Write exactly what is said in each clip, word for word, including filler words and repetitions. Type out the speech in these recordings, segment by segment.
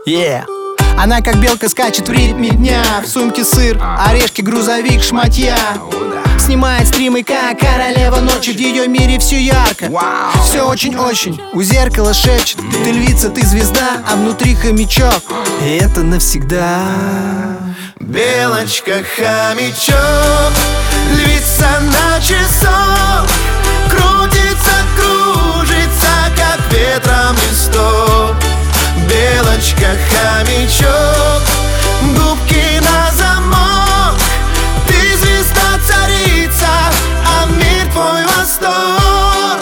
Yeah. Она как белка скачет в ритме дня. В сумке сыр, орешки, грузовик, шматья. Снимает стримы, как королева ночи. В ее мире все ярко, все очень-очень. У зеркала шепчет: ты львица, ты звезда, а внутри хомячок, и это навсегда. Белочка, хомячок, львица на часок, крутится, кружится, как ветром листок. Белочка, хомячок, губки на замок. Ты звезда, царица, а мир твой восторг.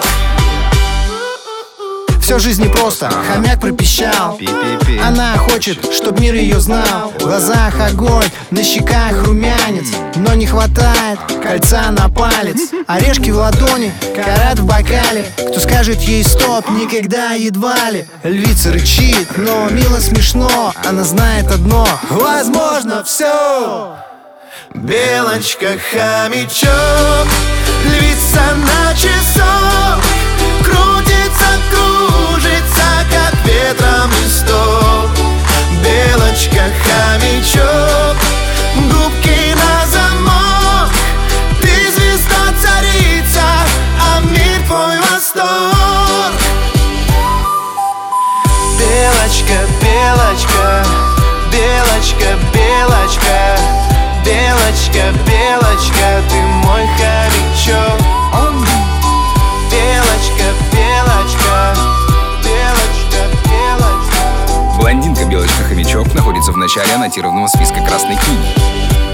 Все жизнь непросто, хомяк пропищал. Она хочет, чтоб мир ее знал. В глазах огонь, на щеках румянец, но не хватает кольца на палец. Орешки в ладони, карат в бокале. Кто скажет ей стоп, никогда едва ли. Львица рычит, но мило смешно. Она знает одно: возможно все. Белочка, хомячок, львица на часок, крутится, кружится, как ветром листок. Белочка, хомячок, губки на замок. Ты звезда, царица, а мир твой восторг. Белочка, белочка, белочка, белочка, белочка, белочка, ты мой хомячок. Белочка, белочка, белочка, белочка. Блондинка Белочка-хомячок находится в начале аннотированного списка Красной книги.